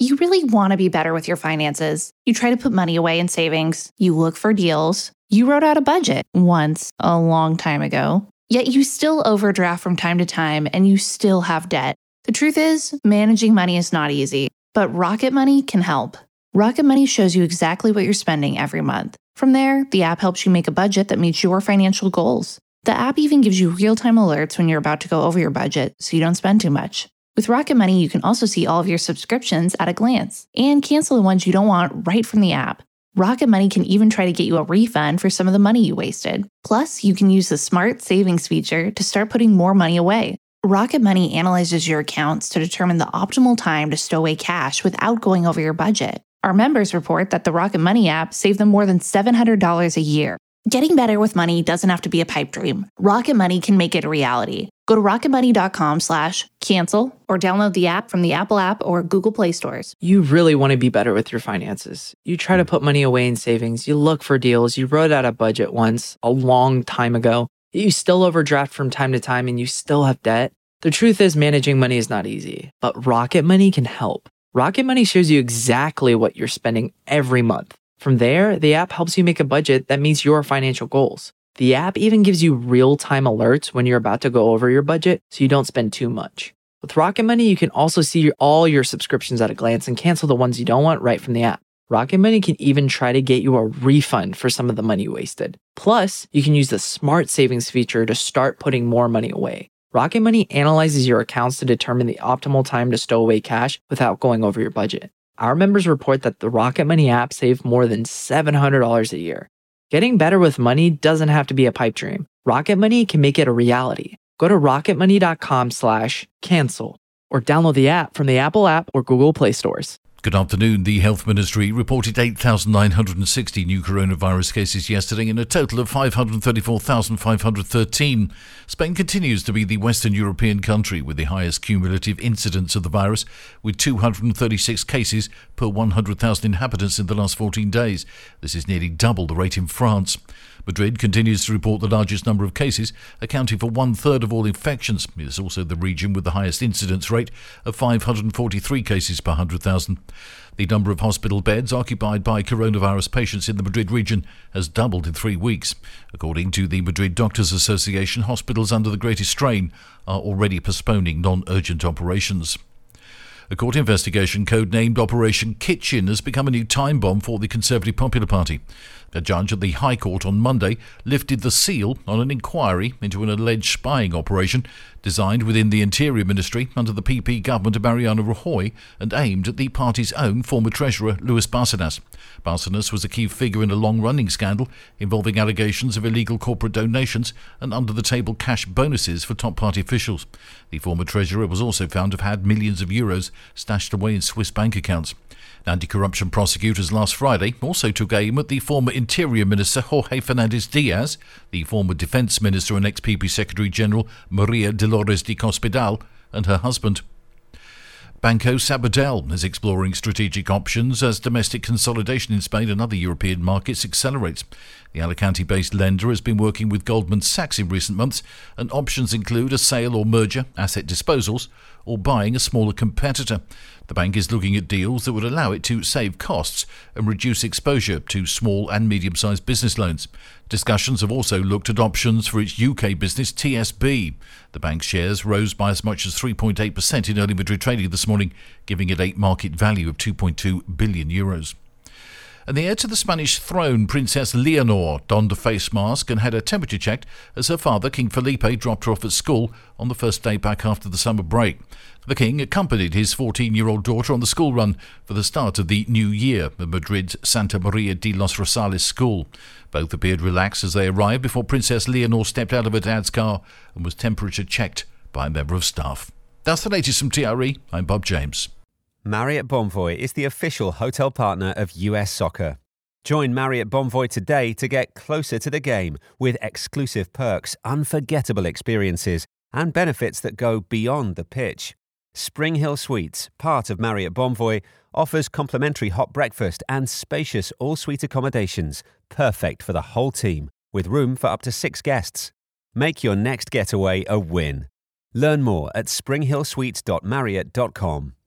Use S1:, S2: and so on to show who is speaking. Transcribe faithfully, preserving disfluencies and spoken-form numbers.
S1: You really want to be better with your finances. You try to put money away in savings. You look for deals. You wrote out a budget once, a long time ago. Yet you still overdraft from time to time and you still have debt. The truth is, managing money is not easy, but Rocket Money can help. Rocket Money shows you exactly what you're spending every month. From there, the app helps you make a budget that meets your financial goals. The app even gives you real-time alerts when you're about to go over your budget so you don't spend too much. With Rocket Money, you can also see all of your subscriptions at a glance and cancel the ones you don't want right from the app. Rocket Money can even try to get you a refund for some of the money you wasted. Plus, you can use the Smart Savings feature to start putting more money away. Rocket Money analyzes your accounts to determine the optimal time to stow away cash without going over your budget. Our members report that the Rocket Money app saved them more than seven hundred dollars a year. Getting better with money doesn't have to be a pipe dream. Rocket Money can make it a reality. Go to rocketmoney.com slash cancel or download the app from the Apple app or Google Play stores.
S2: You really want to be better with your finances. You try to put money away in savings. You look for deals. You wrote out a budget once a long time ago. You still overdraft from time to time and you still have debt. The truth is managing money is not easy, but Rocket Money can help. Rocket Money shows you exactly what you're spending every month. From there, the app helps you make a budget that meets your financial goals. The app even gives you real-time alerts when you're about to go over your budget so you don't spend too much. With Rocket Money, you can also see all your subscriptions at a glance and cancel the ones you don't want right from the app. Rocket Money can even try to get you a refund for some of the money you wasted. Plus, you can use the Smart Savings feature to start putting more money away. Rocket Money analyzes your accounts to determine the optimal time to stow away cash without going over your budget. Our members report that the Rocket Money app saved more than seven hundred dollars a year. Getting better with money doesn't have to be a pipe dream. Rocket Money can make it a reality. Go to rocketmoney.com slash cancel or download the app from the Apple app or Google Play stores.
S3: Good afternoon. The Health Ministry reported eight thousand nine hundred sixty new coronavirus cases yesterday and a total of five hundred thirty-four thousand five hundred thirteen. Spain continues to be the Western European country with the highest cumulative incidence of the virus, with two hundred thirty-six cases per one hundred thousand inhabitants in the last fourteen days. This is nearly double the rate in France. Madrid continues to report the largest number of cases, accounting for one-third of all infections. It is also the region with the highest incidence rate of five hundred forty-three cases per one hundred thousand. The number of hospital beds occupied by coronavirus patients in the Madrid region has doubled in three weeks. According to the Madrid Doctors Association, hospitals under the greatest strain are already postponing non-urgent operations. A court investigation codenamed Operation Kitchen has become a new time bomb for the Conservative Popular Party. A judge at the High Court on Monday lifted the seal on an inquiry into an alleged spying operation designed within the Interior Ministry under the P P government of Mariano Rajoy and aimed at the party's own former treasurer, Luis Bárcenas. Bárcenas was a key figure in a long-running scandal involving allegations of illegal corporate donations and under-the-table cash bonuses for top party officials. The former treasurer was also found to have had millions of euros stashed away in Swiss bank accounts. Anti-corruption prosecutors last Friday also took aim at the former Interior Minister Jorge Fernández-Díaz, the former Defence Minister and ex-P P Secretary-General Maria Dolores de Cospedal, and her husband. Banco Sabadell is exploring strategic options as domestic consolidation in Spain and other European markets accelerates. The Alicante-based lender has been working with Goldman Sachs in recent months, and options include a sale or merger, asset disposals, or buying a smaller competitor. The bank is looking at deals that would allow it to save costs and reduce exposure to small and medium-sized business loans. Discussions have also looked at options for its U K business T S B. The bank's shares rose by as much as three point eight percent in early Madrid trading this morning, giving it a market value of two point two billion euros. And the heir to the Spanish throne, Princess Leonor, donned a face mask and had her temperature checked as her father, King Felipe, dropped her off at school on the first day back after the summer break. The King accompanied his fourteen-year-old daughter on the school run for the start of the new year at Madrid's Santa Maria de los Rosales school. Both appeared relaxed as they arrived before Princess Leonor stepped out of her dad's car and was temperature checked by a member of staff. That's the latest from T R E. I'm Bob James.
S4: Marriott Bonvoy is the official hotel partner of U S Soccer. Join Marriott Bonvoy today to get closer to the game with exclusive perks, unforgettable experiences, and benefits that go beyond the pitch. Spring Hill Suites, part of Marriott Bonvoy, offers complimentary hot breakfast and spacious all-suite accommodations, perfect for the whole team, with room for up to six guests. Make your next getaway a win. Learn more at spring hill suites dot marriott dot com.